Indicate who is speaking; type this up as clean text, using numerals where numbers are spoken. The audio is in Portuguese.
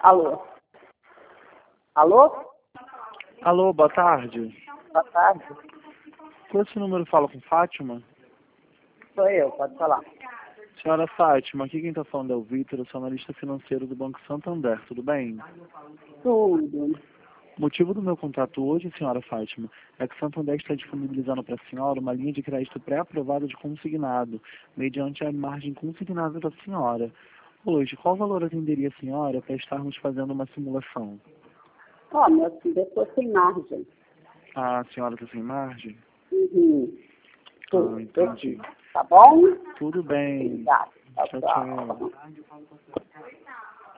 Speaker 1: Alô? Alô?
Speaker 2: Alô, boa tarde.
Speaker 1: Boa tarde.
Speaker 2: Com esse número fala com Fátima?
Speaker 1: Sou eu, pode falar.
Speaker 2: Senhora Fátima, aqui quem está falando é o Vitor, eu sou analista financeiro do Banco Santander, tudo bem?
Speaker 1: Tudo.
Speaker 2: O motivo do meu contato hoje, senhora Fátima, é que o Santander está disponibilizando para a senhora uma linha de crédito pré-aprovada de consignado, mediante a margem consignada da senhora. Hoje, qual valor atenderia a senhora para estarmos fazendo uma simulação?
Speaker 1: Ó, meu filho, eu estou sem margem.
Speaker 2: Ah, a senhora está sem margem?
Speaker 1: Uhum.
Speaker 2: Ah, entendi.
Speaker 1: Tá bom?
Speaker 2: Tudo bem.
Speaker 1: Obrigada.
Speaker 2: Tchau, tchau.